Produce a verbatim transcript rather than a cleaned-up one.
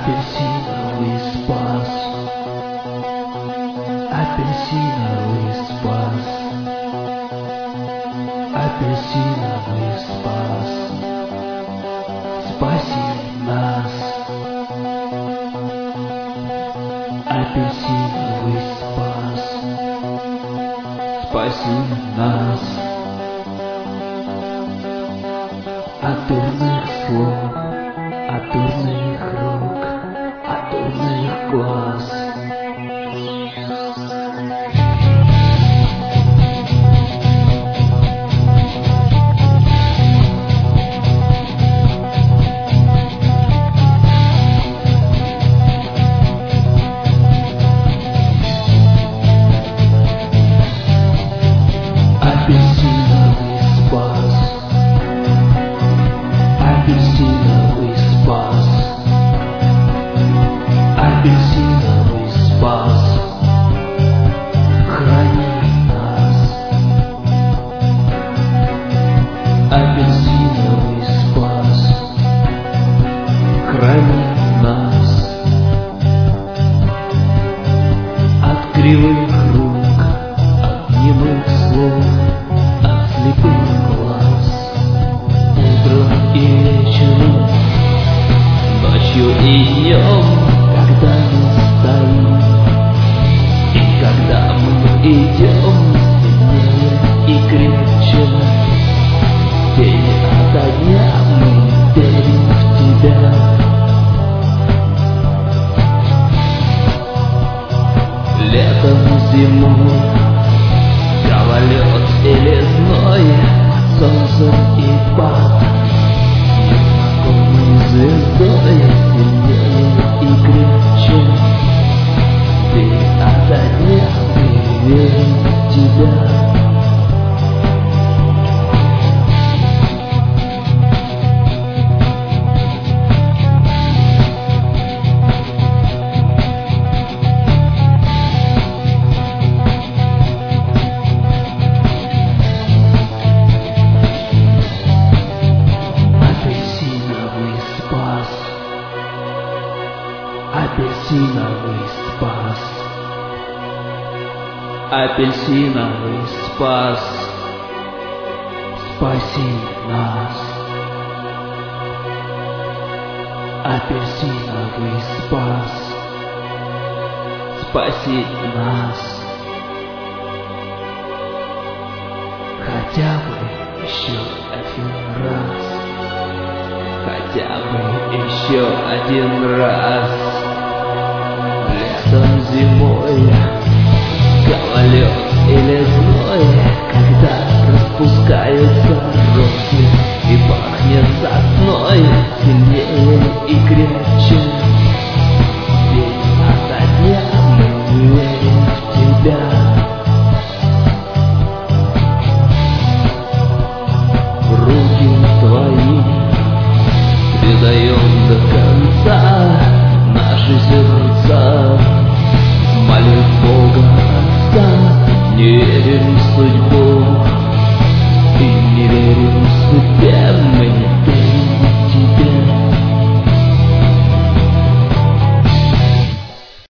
Апельсиновый спас, апельсиновый спас, апельсиновый спас, спаси нас. Апельсиновый спас, спаси нас от дурных слов, от дурных рук, от дурных глаз. Апельсиновый спас, апельсиновый спас, апельсиновый спас, храни нас. Апельсиновый спас, храни нас от кривых рук, от немых слов, от слепых глаз. Утром и вечером, ночью и днем, когда мы стоим, и когда мы идем сильнее и крепче, день ото дня мы верим в тебя. Летом, зимой, гололед или зной, солнце и пад, незнакомой звездой сильнее и крепче, день ото дня мы верим в тебя. Апельсиновый спас, апельсиновый спас, спаси нас. Апельсиновый спас, спаси нас. Хотя бы еще один раз, хотя бы еще один раз. Летом, зимой, гололед или зной, когда распускаются розы и пахнет сосной сильнее и крепче, день ото дня мы верим в тебя. В руки твои предаем до конца наши сердца, молим Бога Отца, не верим в судьбу